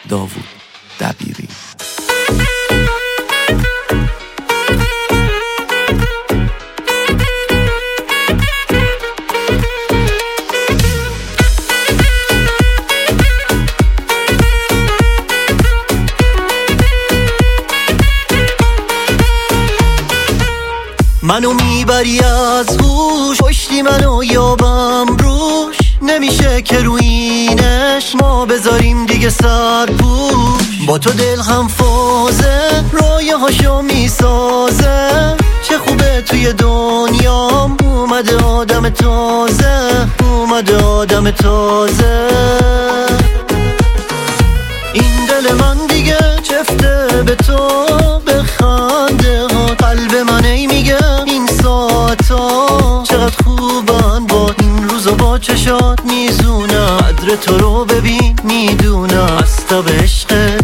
داوود دبیری. منو میبری از هوش، پشتی منو یابم روش، نمیشه که روینش ما بذاریم دیگه سرپوش. با تو دل هم فازه، رایه هاشو میسازه، چه خوبه توی دنیام اومده آدم تازه، اومده آدم تازه. این دل من دیگه چفته به تو، به خنده ها قلب من ای میگه این ساعتا چقدر خوبن، با این روزا با چشات میزونم، قدر تو رو ببین میدونم، از تب عشقت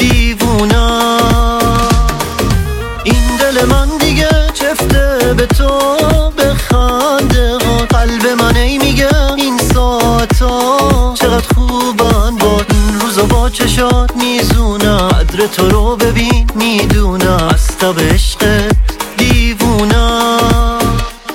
دیوونم. این دل من دیگه چفته به تو، به خنده ها قلب من ای میگه این ساعتا چقدر خوبن، با این روزا با چشات میزونم، قدر تو رو ببین میدونم، از تب عشقت دیوونم.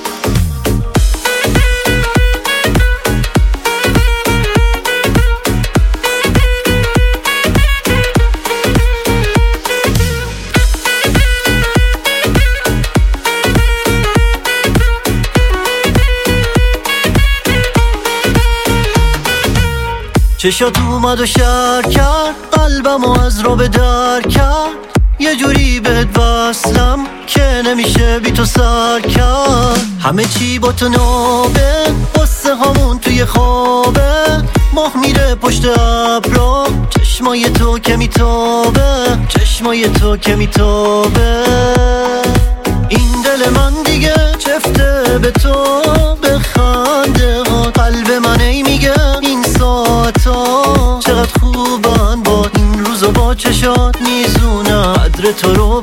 چشات اومد و شر کرد، قلبمو از رو به در کرد، یه جوری بهت وصلم که نمیشه بی تو سر کرد. همه چی با تو نابه، قصه هامون توی خوابه، ماه میره پشت ابرا، چشمای تو که میتابه، چشمای تو که میتابه. این دل من دیگه چفته به تو، به خنده ها قلب من ای میگه این ساعتا چقدر خوبن، با این روزا با چشات میزونم، قدر تو رو